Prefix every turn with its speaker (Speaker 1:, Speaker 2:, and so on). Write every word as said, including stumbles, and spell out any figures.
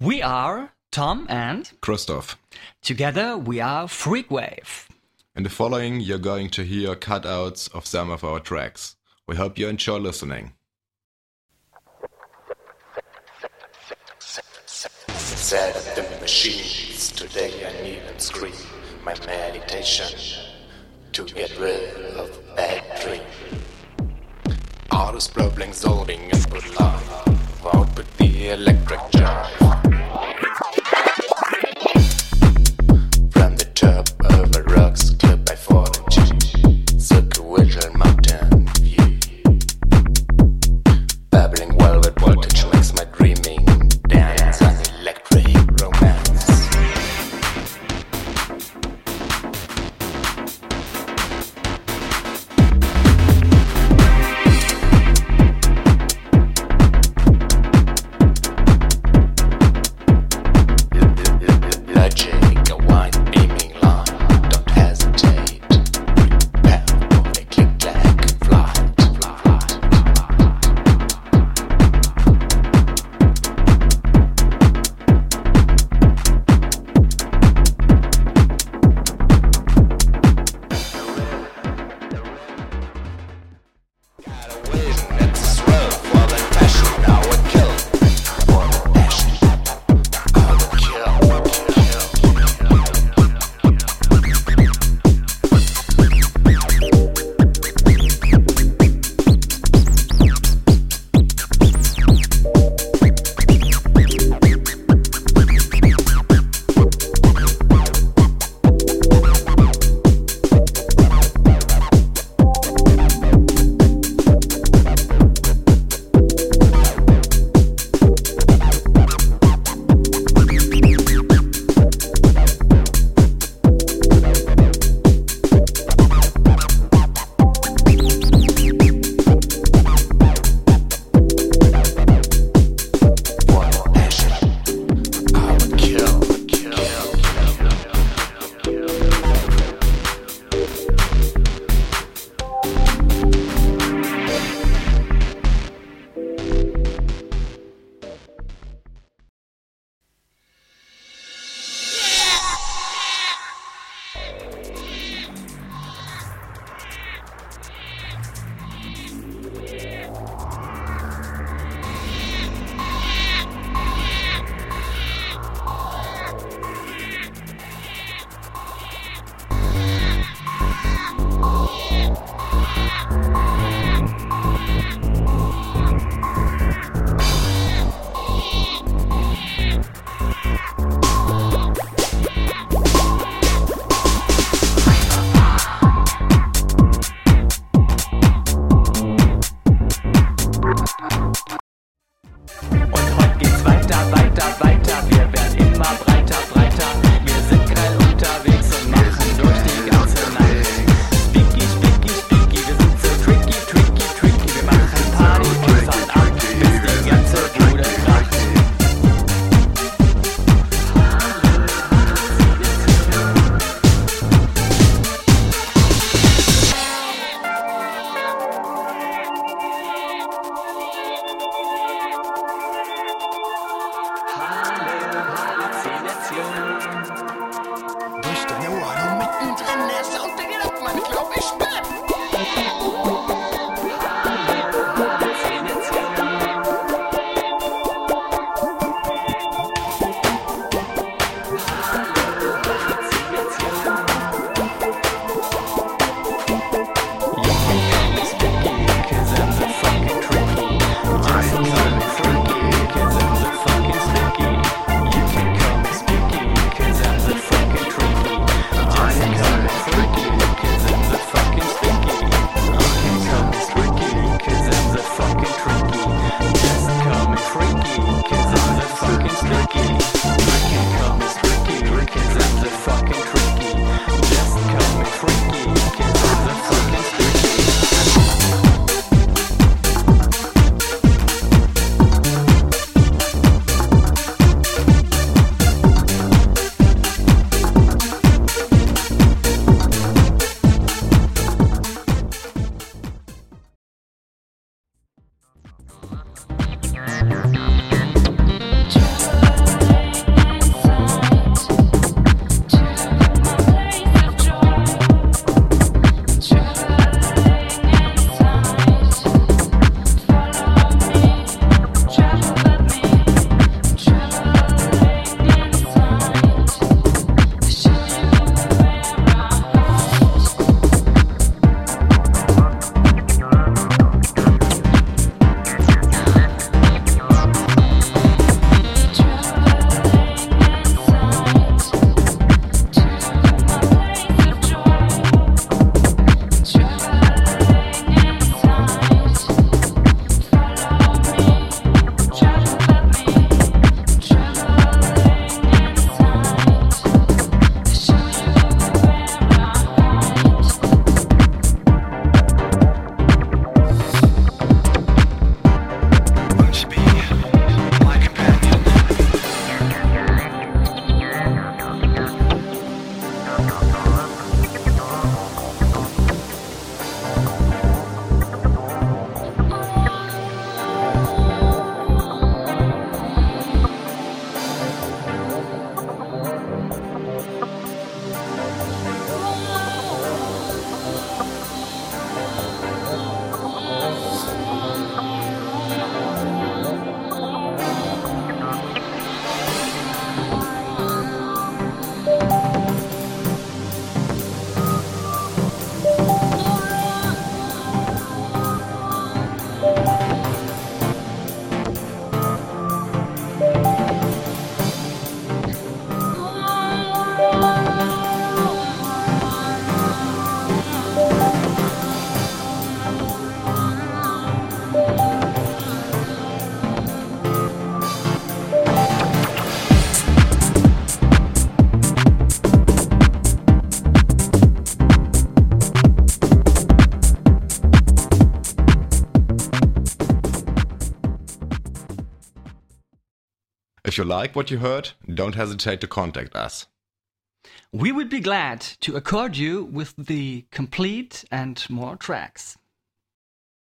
Speaker 1: We are Tom and
Speaker 2: Christoph.
Speaker 1: together we are Freakwave.
Speaker 2: In the following, you're going to hear cutouts of some of our tracks. We hope you enjoy listening.
Speaker 3: Set up the machines, today I need and scream my meditation to get rid of a bad dream. Autos blow blank zoning and put love out with the electric jive. From the top of a rocks clip by falling G, circular mountain view. Babbling velvet voltage makes my dreaming dance on electric romance. Logic, a wide beaming line, don't hesitate. Prepare for a click-clack flight, flight. Gotta win, it's a thrill for the passion, I would kill. For the passion, I would kill, For the passion, I would kill, kill,
Speaker 1: Und heute geht's weiter, weiter, weiter. Wir werden immer breiter, breiter. Wir sind geil unterwegs und machen durch die ganze Nacht. Spooky, spooky, spooky. Wir sind so tricky, tricky, tricky. Wir machen Party von Sun ab, bis die ganze Bude kracht.
Speaker 3: durch deine Ohren mittendrin, der Sound, der geht ab, man glaub ich nicht.
Speaker 1: Cause I'm
Speaker 2: If you like what you heard, don't hesitate to contact us.
Speaker 4: We would be glad to accord you with the complete and more tracks.